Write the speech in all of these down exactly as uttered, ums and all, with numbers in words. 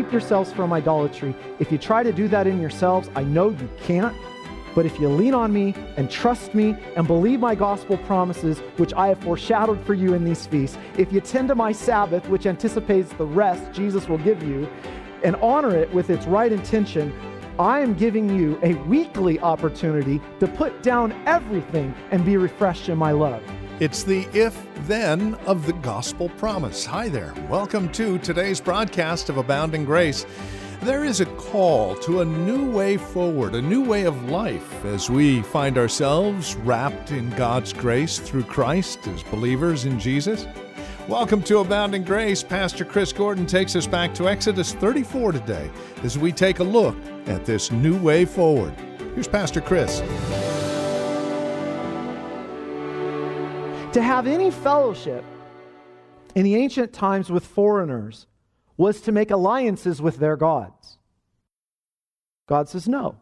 keep yourselves from idolatry. If you try to do that in yourselves, I know you can't. But if you lean on me and trust me and believe my gospel promises, which I have foreshadowed for you in these feasts, if you tend to my Sabbath, which anticipates the rest Jesus will give you, and honor it with its right intention, I am giving you a weekly opportunity to put down everything and be refreshed in my love. It's the if-then of the gospel promise. Hi there. Welcome to today's broadcast of Abounding Grace. There is a call to a new way forward, a new way of life as we find ourselves wrapped in God's grace through Christ as believers in Jesus. Welcome to Abounding Grace. Pastor Chris Gordon takes us back to Exodus thirty-four today as we take a look at this new way forward. Here's Pastor Chris. To have any fellowship in the ancient times with foreigners was to make alliances with their gods. God says, no.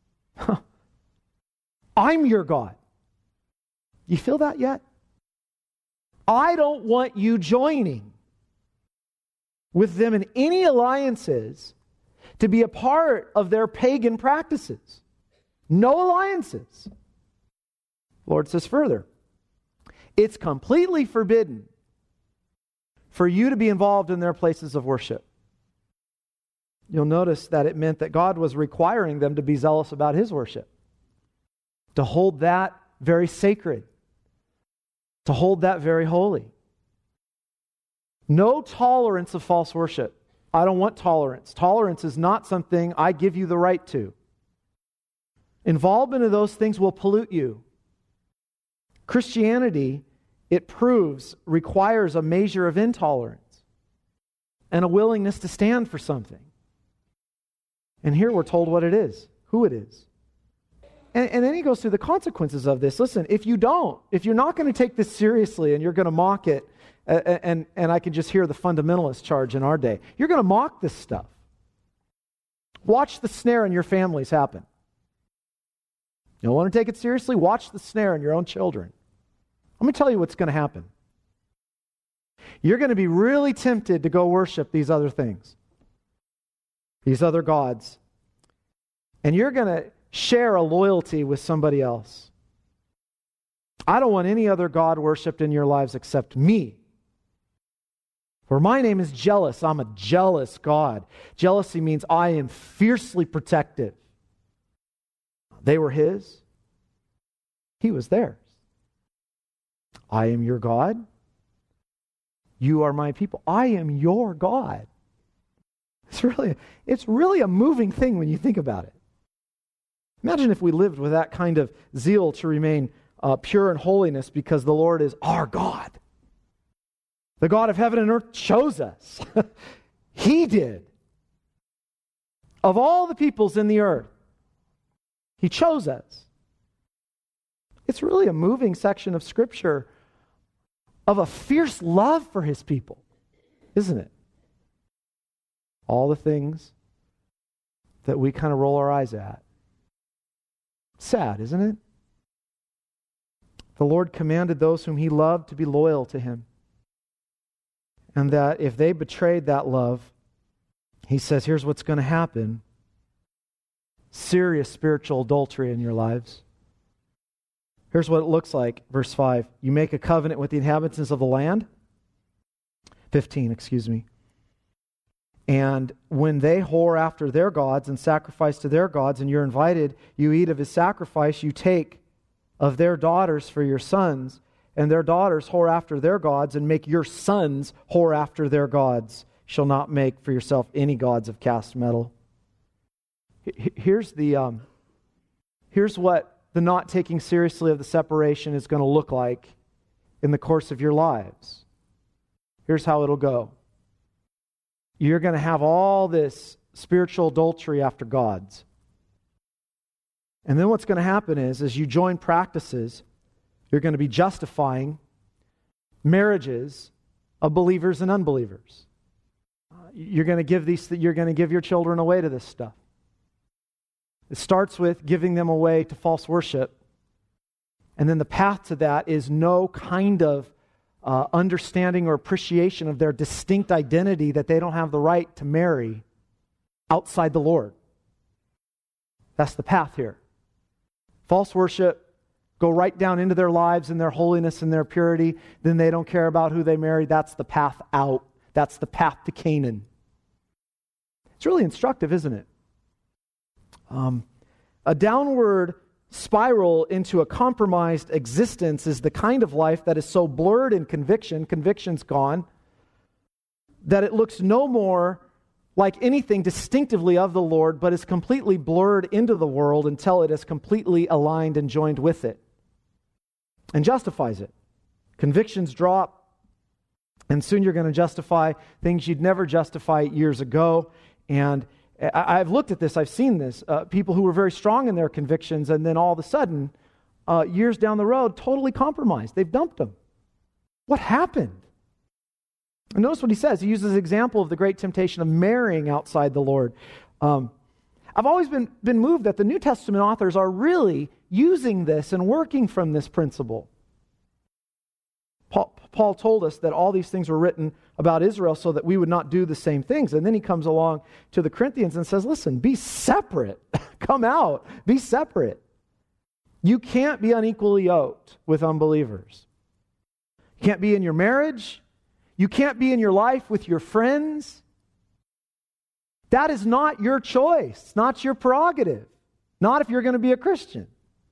I'm your God. You feel that yet? I don't want you joining with them in any alliances to be a part of their pagan practices. No alliances. The Lord says further, it's completely forbidden for you to be involved in their places of worship. You'll notice that it meant that God was requiring them to be zealous about His worship, to hold that very sacred, to hold that very holy. No tolerance of false worship. I don't want tolerance. Tolerance is not something I give you the right to. Involvement in those things will pollute you. Christianity, it proves, requires a measure of intolerance and a willingness to stand for something. And here we're told what it is, who it is. And, and then he goes through the consequences of this. Listen, if you don't, if you're not going to take this seriously and you're going to mock it, uh, and, and I can just hear the fundamentalist charge in our day, you're going to mock this stuff. Watch the snare in your families happen. You don't want to take it seriously? Watch the snare in your own children. Let me tell you what's going to happen. You're going to be really tempted to go worship these other things, these other gods. And you're going to share a loyalty with somebody else. I don't want any other God worshipped in your lives except me. For my name is jealous. I'm a jealous God. Jealousy means I am fiercely protective. They were His. He was theirs. I am your God. You are my people. I am your God. It's really, it's really a moving thing when you think about it. Imagine if we lived with that kind of zeal to remain uh, pure in holiness because the Lord is our God. The God of heaven and earth chose us. He did. Of all the peoples in the earth, He chose us. It's really a moving section of Scripture of a fierce love for His people, isn't it? All the things that we kind of roll our eyes at. Sad, isn't it? The Lord commanded those whom He loved to be loyal to Him. And that if they betrayed that love, He says, here's what's going to happen. Serious spiritual adultery in your lives. Here's what it looks like, verse five. You make a covenant with the inhabitants of the land. fifteen, excuse me. And when they whore after their gods and sacrifice to their gods, and you're invited, you eat of His sacrifice, you take of their daughters for your sons, and their daughters whore after their gods, and make your sons whore after their gods. You shall not make for yourself any gods of cast metal. Here's the um, here's what the not taking seriously of the separation is going to look like in the course of your lives. Here's how it'll go. You're going to have all this spiritual adultery after gods. And then what's going to happen is, as you join practices, you're going to be justifying marriages of believers and unbelievers. You're going to give these. You're going to give your children away to this stuff. It starts with giving them away to false worship. And then the path to that is no kind of uh, understanding or appreciation of their distinct identity that they don't have the right to marry outside the Lord. That's the path here. False worship, go right down into their lives and their holiness and their purity. Then they don't care about who they marry. That's the path out. That's the path to Canaan. It's really instructive, isn't it? Um, a downward spiral into a compromised existence is the kind of life that is so blurred in conviction, conviction's gone, that it looks no more like anything distinctively of the Lord, but is completely blurred into the world until it is completely aligned and joined with it and justifies it. Convictions drop, and soon you're going to justify things you'd never justify years ago. And I've looked at this, I've seen this. Uh, people who were very strong in their convictions, and then all of a sudden, uh, years down the road, totally compromised. They've dumped them. What happened? And notice what he says. He uses the example of the great temptation of marrying outside the Lord. Um, I've always been, been moved that the New Testament authors are really using this and working from this principle. Paul, Paul told us that all these things were written about Israel so that we would not do the same things. And then he comes along to the Corinthians and says, listen, be separate. Come out. Be separate. You can't be unequally yoked with unbelievers. You can't be in your marriage. You can't be in your life with your friends. That is not your choice. It's not your prerogative. Not if you're going to be a Christian.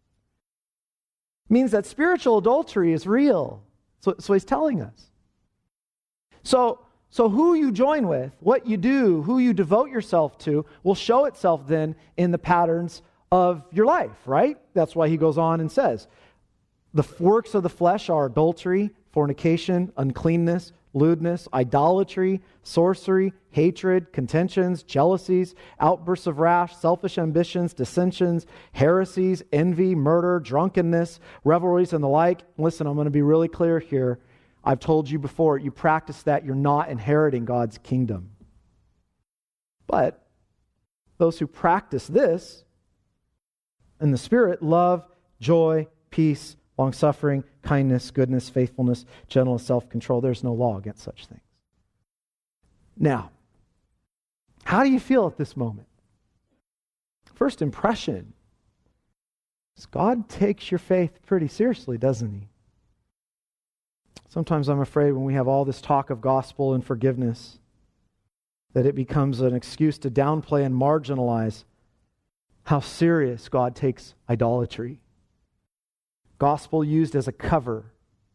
It means that spiritual adultery is real. So, so he's telling us. So, so who you join with, what you do, who you devote yourself to, will show itself then in the patterns of your life, right? That's why he goes on and says, the works of the flesh are adultery, fornication, uncleanness, lewdness, idolatry, sorcery, hatred, contentions, jealousies, outbursts of wrath, selfish ambitions, dissensions, heresies, envy, murder, drunkenness, revelries, and the like. Listen, I'm going to be really clear here. I've told you before, you practice that, you're not inheriting God's kingdom. But those who practice this in the Spirit, love, joy, peace, long-suffering, kindness, goodness, faithfulness, gentleness, self-control. There's no law against such things. Now, how do you feel at this moment? First impression is God takes your faith pretty seriously, doesn't he? Sometimes I'm afraid when we have all this talk of gospel and forgiveness that it becomes an excuse to downplay and marginalize how serious God takes idolatry. Gospel used as a cover.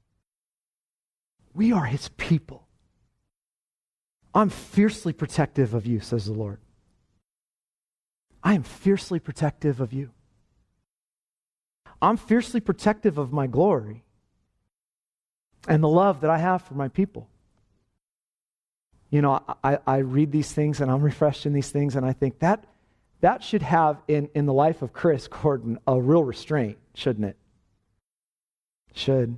We are his people. I'm fiercely protective of you, says the Lord. I am fiercely protective of you. I'm fiercely protective of my glory and the love that I have for my people. You know, I, I read these things and I'm refreshed in these things, and I think that that should have in, in the life of Chris Gordon a real restraint, shouldn't it? Should.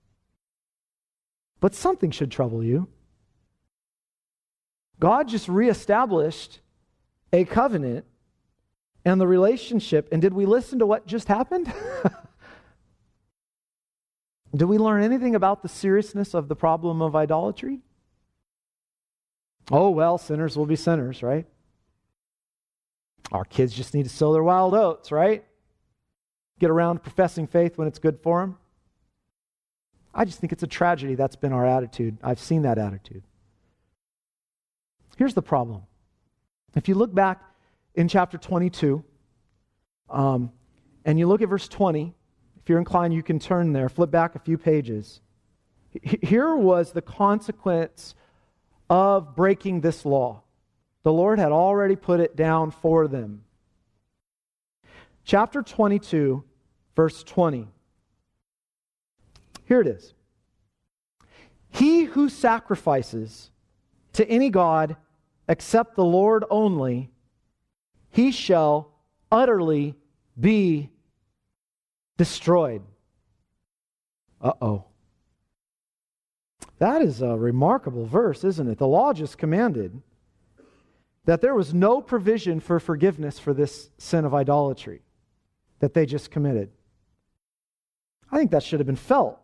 But something should trouble you. God just reestablished a covenant and the relationship, and did we listen to what just happened? Did we learn anything about the seriousness of the problem of idolatry? Oh, well, sinners will be sinners, right? Our kids just need to sow their wild oats, right? Get around professing faith when it's good for them. I just think it's a tragedy that's been our attitude. I've seen that attitude. Here's the problem. If you look back in chapter twenty-two, um, and you look at verse twenty, if you're inclined, you can turn there, flip back a few pages. H- here was the consequence of breaking this law. The Lord had already put it down for them. Chapter twenty-two, verse twenty. Here it is. He who sacrifices to any god except the Lord only, he shall utterly be destroyed. Uh-oh. That is a remarkable verse, isn't it? The law just commanded that there was no provision for forgiveness for this sin of idolatry that they just committed. I think that should have been felt.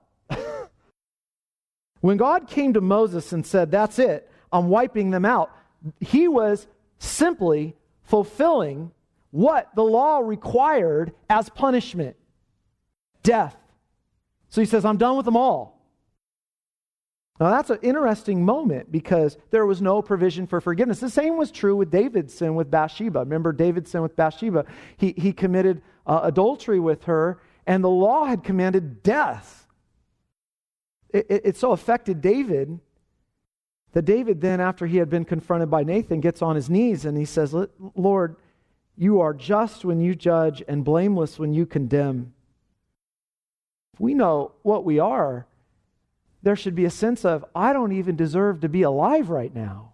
When God came to Moses and said, that's it, I'm wiping them out, he was simply fulfilling what the law required as punishment: death. So he says, I'm done with them all. Now that's an interesting moment because there was no provision for forgiveness. The same was true with David's sin with Bathsheba. Remember David's sin with Bathsheba? He, he committed uh, adultery with her, and the law had commanded death. It, it, it so affected David that David then, after he had been confronted by Nathan, gets on his knees and he says, Lord, you are just when you judge and blameless when you condemn. If we know what we are, there should be a sense of, I don't even deserve to be alive right now.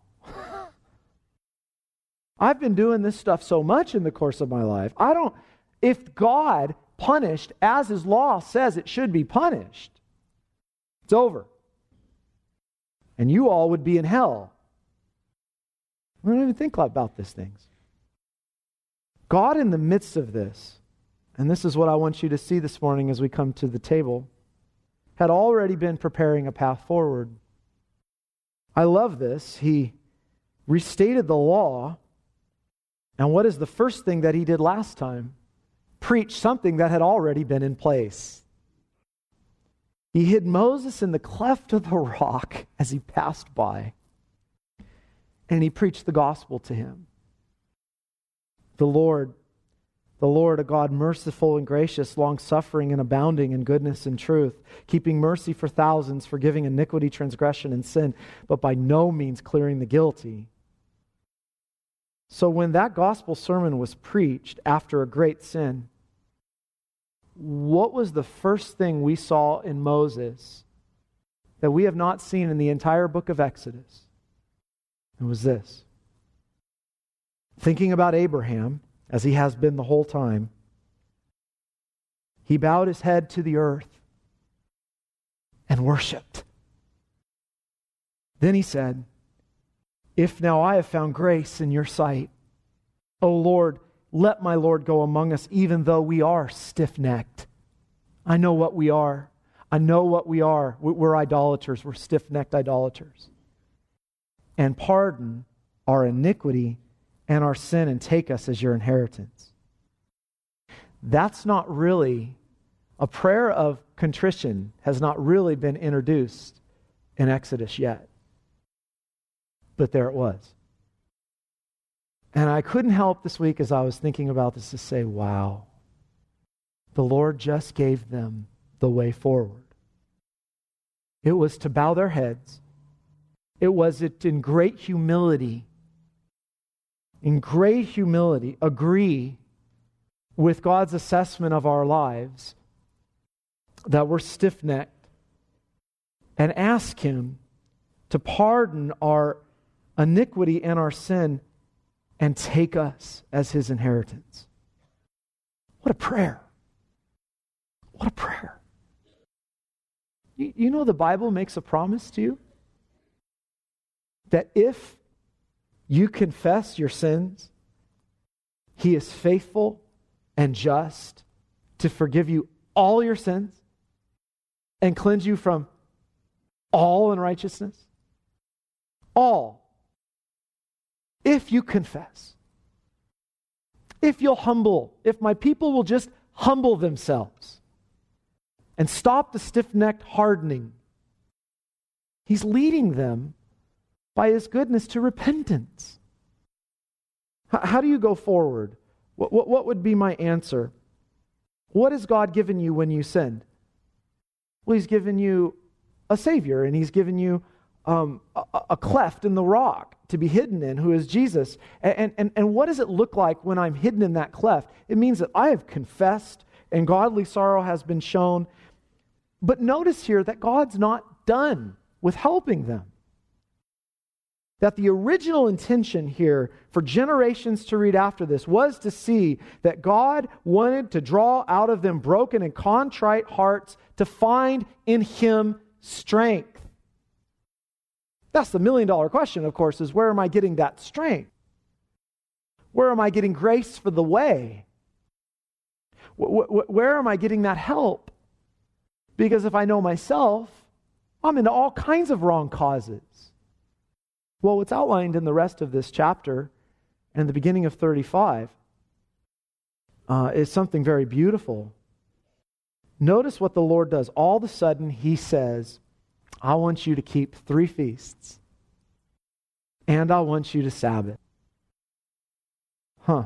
I've been doing this stuff so much in the course of my life. I don't, if God punished as His law says it should be punished, it's over. And you all would be in hell. We don't even think about these things. God, in the midst of this, and this is what I want you to see this morning as we come to the table, had already been preparing a path forward. I love this. He restated the law, and what is the first thing that He did last time? Preach something that had already been in place. He hid Moses in the cleft of the rock as he passed by, and He preached the gospel to him. The Lord, the Lord, a God merciful and gracious, long-suffering and abounding in goodness and truth, keeping mercy for thousands, forgiving iniquity, transgression, and sin, but by no means clearing the guilty. So when that gospel sermon was preached after a great sin, what was the first thing we saw in Moses that we have not seen in the entire book of Exodus? It was this. Thinking about Abraham, as he has been the whole time, he bowed his head to the earth and worshiped. Then he said, if now I have found grace in your sight, O Lord, let my Lord go among us, even though we are stiff-necked. I know what we are. I know what we are. We're idolaters. We're stiff-necked idolaters. And pardon our iniquity and our sin and take us as your inheritance. That's not really, a prayer of contrition has not really been introduced in Exodus yet. But there it was. And I couldn't help this week as I was thinking about this to say, wow, the Lord just gave them the way forward. It was to bow their heads. It was it in great humility, in great humility, agree with God's assessment of our lives that we're stiff-necked and ask Him to pardon our iniquity and our sin and take us as His inheritance. What a prayer. What a prayer. You, you know the Bible makes a promise to you that if you confess your sins, He is faithful and just to forgive you all your sins and cleanse you from all unrighteousness. All. If you confess. If you'll humble. If my people will just humble themselves and stop the stiff-necked hardening. He's leading them by His goodness to repentance. How, how do you go forward? What, what, what would be my answer? What has God given you when you sinned? Well, He's given you a Savior, and He's given you um, a, a cleft in the rock to be hidden in, who is Jesus. And, and, and what does it look like when I'm hidden in that cleft? It means that I have confessed, and godly sorrow has been shown. But notice here that God's not done with helping them. That the original intention here for generations to read after this was to see that God wanted to draw out of them broken and contrite hearts to find in Him strength. That's the million dollar question, of course, is where am I getting that strength? Where am I getting grace for the way? Where am I getting that help? Because if I know myself, I'm into all kinds of wrong causes. Well, what's outlined in the rest of this chapter and the beginning of thirty-five uh, is something very beautiful. Notice what the Lord does. All of a sudden, he says, I want you to keep three feasts, and I want you to Sabbath. Huh.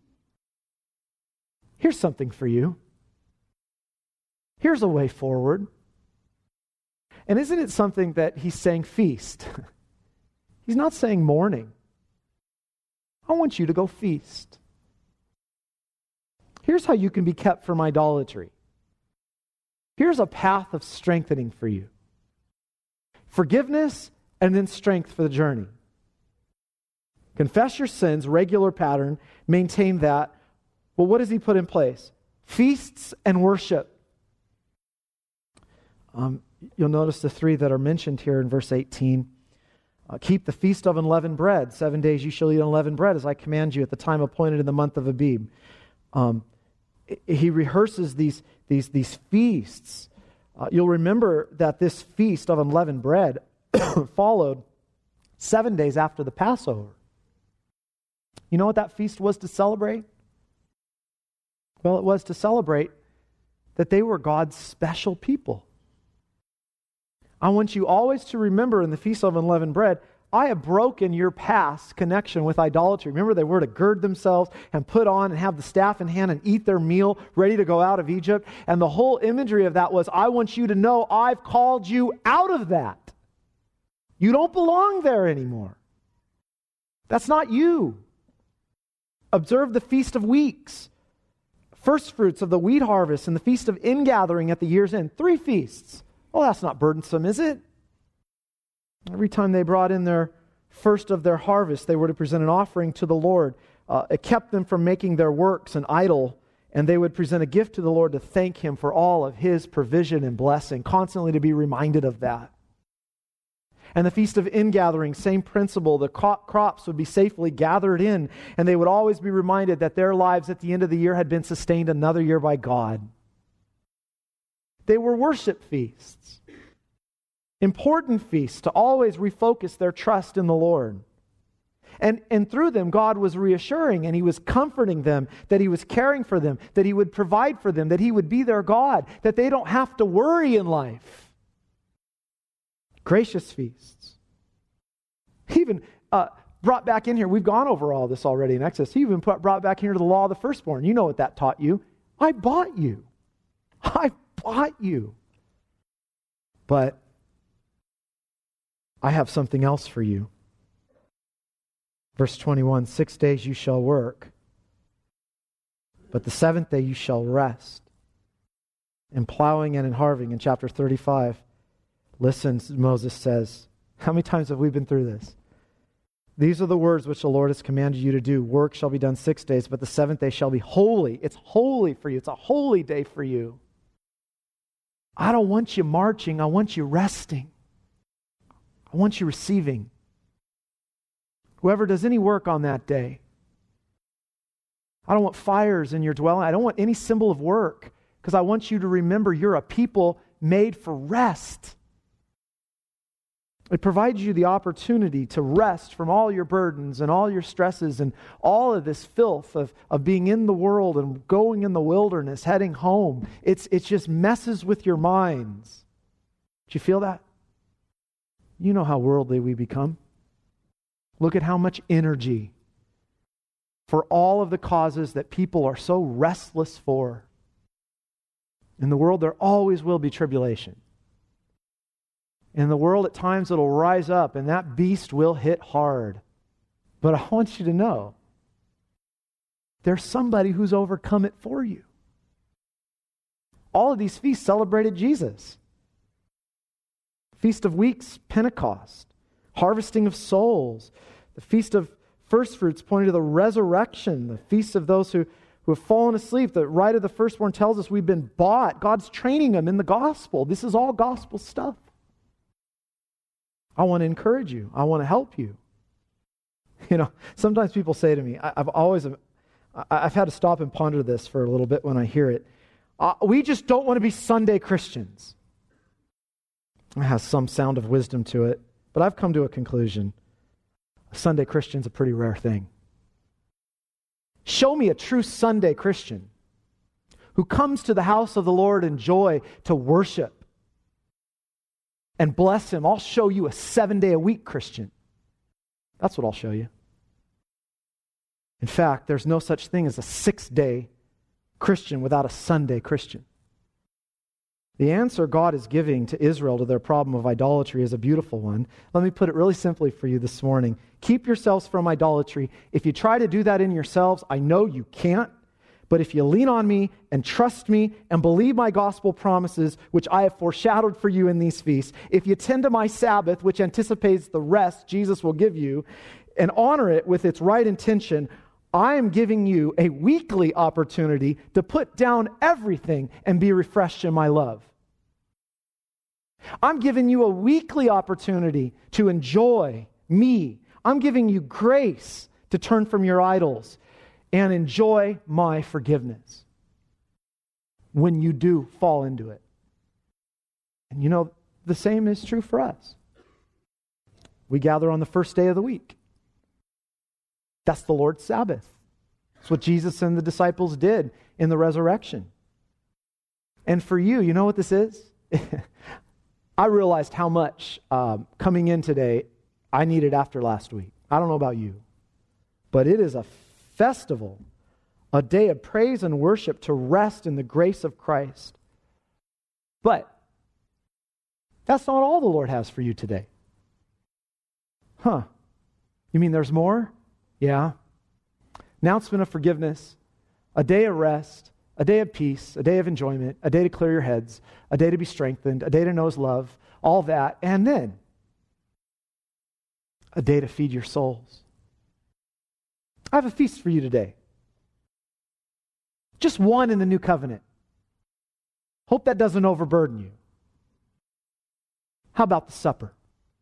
Here's something for you. Here's a way forward. And isn't it something that he's saying feast? He's not saying mourning. I want you to go feast. Here's how you can be kept from idolatry. Here's a path of strengthening for you. Forgiveness and then strength for the journey. Confess your sins, regular pattern, maintain that. Well, what does he put in place? Feasts and worship. Um, you'll notice the three that are mentioned here in verse eighteen. Uh, keep the feast of unleavened bread. Seven days you shall eat unleavened bread as I command you at the time appointed in the month of Abib. Um, he rehearses these, these, these feasts. Uh, you'll remember that this feast of unleavened bread followed seven days after the Passover. You know what that feast was to celebrate? Well, it was to celebrate that they were God's special people. I want you always to remember in the Feast of Unleavened Bread, I have broken your past connection with idolatry. Remember, they were to gird themselves and put on and have the staff in hand and eat their meal, ready to go out of Egypt. And the whole imagery of that was, I want you to know I've called you out of that. You don't belong there anymore. That's not you. Observe the Feast of Weeks, first fruits of the wheat harvest, and the Feast of Ingathering at the year's end. Three feasts. Well, that's not burdensome, is it? Every time they brought in their first of their harvest, they were to present an offering to the Lord. Uh, it kept them from making their works an idol, and they would present a gift to the Lord to thank Him for all of His provision and blessing, constantly to be reminded of that. And the Feast of Ingathering, same principle. The crops would be safely gathered in, and they would always be reminded that their lives at the end of the year had been sustained another year by God. They were worship feasts. Important feasts to always refocus their trust in the Lord. And, and through them, God was reassuring and He was comforting them that He was caring for them, that He would provide for them, that He would be their God, that they don't have to worry in life. Gracious feasts. He even uh, brought back in here, we've gone over all this already in Exodus, He even put, brought back here to the law of the firstborn. You know what that taught you. I bought you. I bought you. But I have something else for you. Verse twenty-one, six days you shall work, but the seventh day you shall rest. In plowing and in harvesting, in chapter thirty-five, listen, Moses says, how many times have we been through this? These are the words which the Lord has commanded you to do. Work shall be done six days, but the seventh day shall be holy. It's holy for you. It's a holy day for you. I don't want you marching. I want you resting. I want you receiving. Whoever does any work on that day. I don't want fires in your dwelling. I don't want any symbol of work, because I want you to remember you're a people made for rest. It provides you the opportunity to rest from all your burdens and all your stresses and all of this filth of, of being in the world and going in the wilderness, heading home. It's, it just messes with your minds. Do you feel that? You know how worldly we become. Look at how much energy for all of the causes that people are so restless for. In the world, there always will be tribulation. In the world, at times, it'll rise up, and that beast will hit hard. But I want you to know, there's somebody who's overcome it for you. All of these feasts celebrated Jesus. Feast of Weeks, Pentecost. Harvesting of souls. The Feast of First Fruits pointing to the resurrection. The Feast of those who, who have fallen asleep. The rite of the firstborn tells us we've been bought. God's training them in the gospel. This is all gospel stuff. I want to encourage you. I want to help you. You know, sometimes people say to me, I, I've always, I, I've had to stop and ponder this for a little bit when I hear it. Uh, we just don't want to be Sunday Christians. It has some sound of wisdom to it, but I've come to a conclusion. A Sunday Christian's a pretty rare thing. Show me a true Sunday Christian who comes to the house of the Lord in joy to worship and bless him. I'll show you a seven-day-a-week Christian. That's what I'll show you. In fact, there's no such thing as a six-day Christian without a Sunday Christian. The answer God is giving to Israel to their problem of idolatry is a beautiful one. Let me put it really simply for you this morning. Keep yourselves from idolatry. If you try to do that in yourselves, I know you can't. But if you lean on me and trust me and believe my gospel promises, which I have foreshadowed for you in these feasts, if you tend to my Sabbath, which anticipates the rest Jesus will give you, and honor it with its right intention, I am giving you a weekly opportunity to put down everything and be refreshed in my love. I'm giving you a weekly opportunity to enjoy me. I'm giving you grace to turn from your idols and enjoy my forgiveness when you do fall into it. And you know, the same is true for us. We gather on the first day of the week. That's the Lord's Sabbath. That's what Jesus and the disciples did in the resurrection. And for you, you know what this is? I realized how much um, coming in today I needed after last week. I don't know about you, but it is a festival, a day of praise and worship to rest in the grace of Christ. But that's not all the Lord has for you today. Huh? You mean there's more? Yeah. Announcement of forgiveness, a day of rest, a day of peace, a day of enjoyment, a day to clear your heads, a day to be strengthened, a day to know His love, all that, and then a day to feed your souls. I have a feast for you today. Just one in the new covenant. Hope that doesn't overburden you. How about the supper?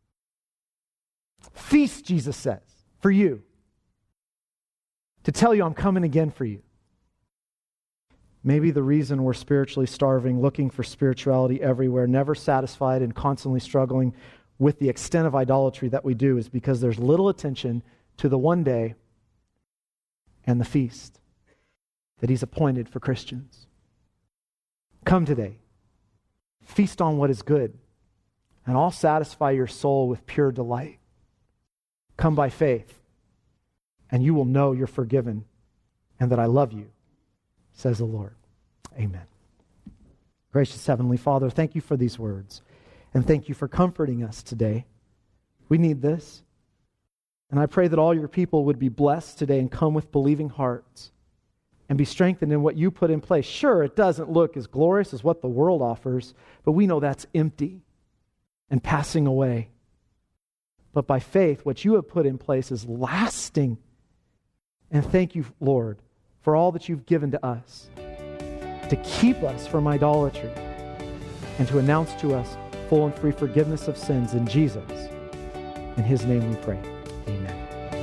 Feast, Jesus says, for you. To tell you I'm coming again for you. Maybe the reason we're spiritually starving, looking for spirituality everywhere, never satisfied and constantly struggling with the extent of idolatry that we do is because there's little attention to the one day and the feast that He's appointed for Christians. Come today. Feast on what is good, and I'll satisfy your soul with pure delight. Come by faith, and you will know you're forgiven and that I love you, says the Lord. Amen. Gracious Heavenly Father, thank you for these words, and thank you for comforting us today. We need this. And I pray that all your people would be blessed today and come with believing hearts and be strengthened in what you put in place. Sure, it doesn't look as glorious as what the world offers, but we know that's empty and passing away. But by faith, what you have put in place is lasting. And thank you, Lord, for all that you've given to us to keep us from idolatry and to announce to us full and free forgiveness of sins in Jesus. In His name we pray. Amen.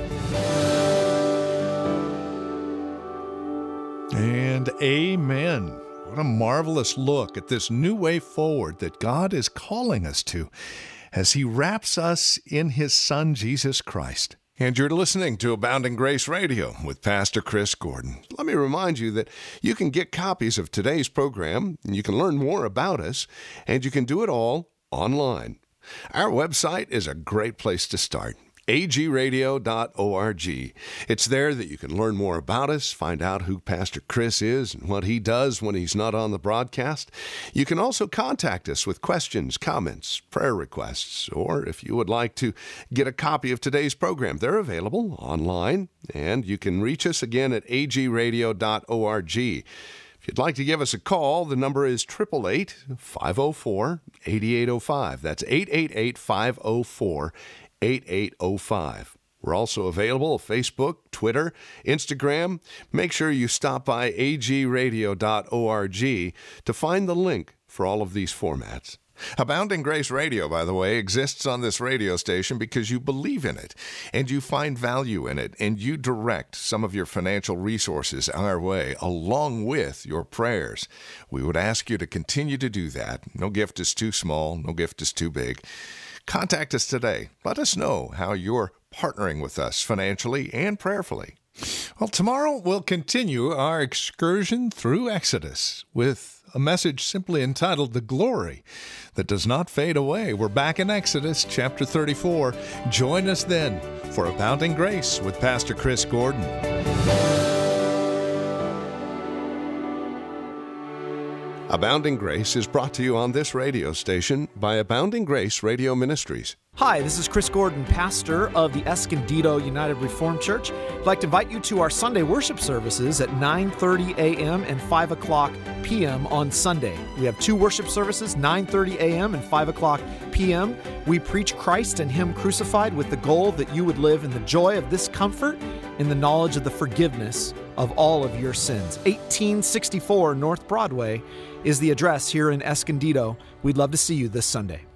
And amen. What a marvelous look at this new way forward that God is calling us to as He wraps us in His Son, Jesus Christ. And you're listening to Abounding Grace Radio with Pastor Chris Gordon. Let me remind you that you can get copies of today's program, and you can learn more about us, and you can do it all online. Our website is a great place to start. a g radio dot org. It's there that you can learn more about us, find out who Pastor Chris is and what he does when he's not on the broadcast. You can also contact us with questions, comments, prayer requests, or if you would like to get a copy of today's program, they're available online, and you can reach us again at a g radio dot org. If you'd like to give us a call, the number is eight eight eight, five oh four, eight eight oh five. That's eight eight eight, five oh four, eight eight oh five. We're also available on Facebook, Twitter, Instagram. Make sure you stop by a g radio dot org to find the link for all of these formats. Abounding Grace Radio, by the way, exists on this radio station because you believe in it, and you find value in it, and you direct some of your financial resources our way, along with your prayers. We would ask you to continue to do that. No gift is too small, no gift is too big. Contact us today. Let us know how you're partnering with us financially and prayerfully. Well, tomorrow we'll continue our excursion through Exodus with a message simply entitled The Glory That Does Not Fade Away. We're back in Exodus chapter thirty-four. Join us then for Abounding Grace with Pastor Chris Gordon. Abounding Grace is brought to you on this radio station by Abounding Grace Radio Ministries. Hi, this is Chris Gordon, pastor of the Escondido United Reformed Church. I'd like to invite you to our Sunday worship services at nine thirty a.m. and five o'clock p.m. on Sunday. We have two worship services, nine thirty a.m. and five o'clock p.m. We preach Christ and Him crucified with the goal that you would live in the joy of this comfort, in the knowledge of the forgiveness of all of your sins. eighteen sixty-four North Broadway is the address here in Escondido. We'd love to see you this Sunday.